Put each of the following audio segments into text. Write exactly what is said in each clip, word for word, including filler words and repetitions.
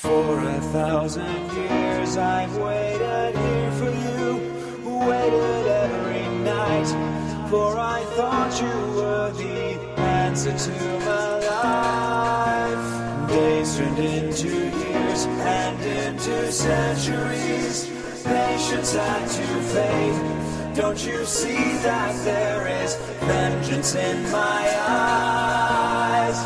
For a thousand years I've waited here for you, waited every night, for I thought you were the answer to my life. Days turned into years and into centuries, patience had to fade. Don't you see that there is vengeance in my eyes?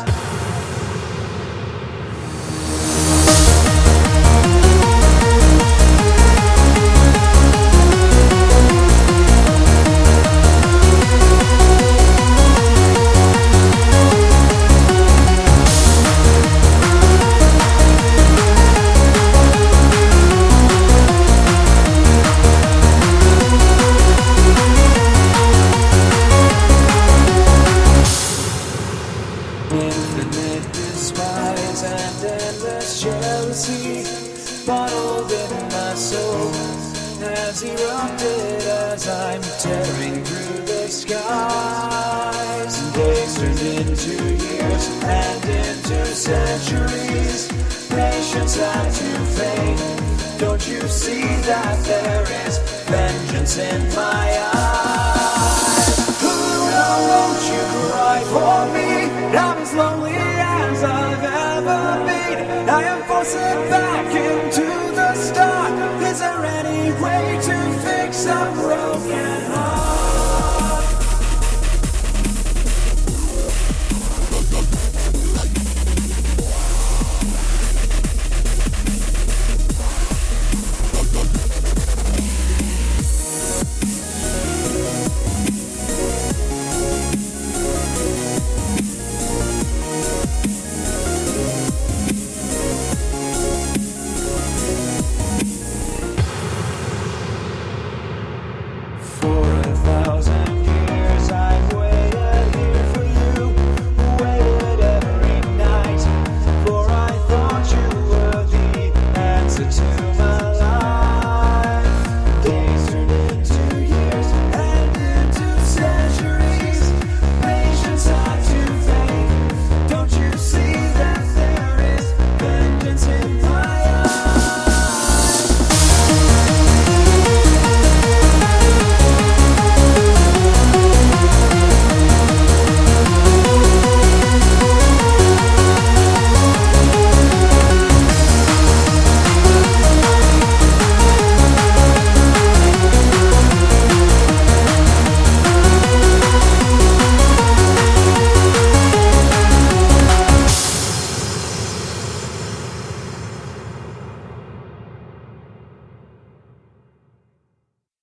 Infinite despise and endless jealousy bottled in my soul has erupted as I'm tearing through the skies. Days turned into years and into centuries, patience had to fade. Don't you see that there is vengeance in my eyes? Who won't you cry for me? I'm as lonely as I've ever been. I am forced back.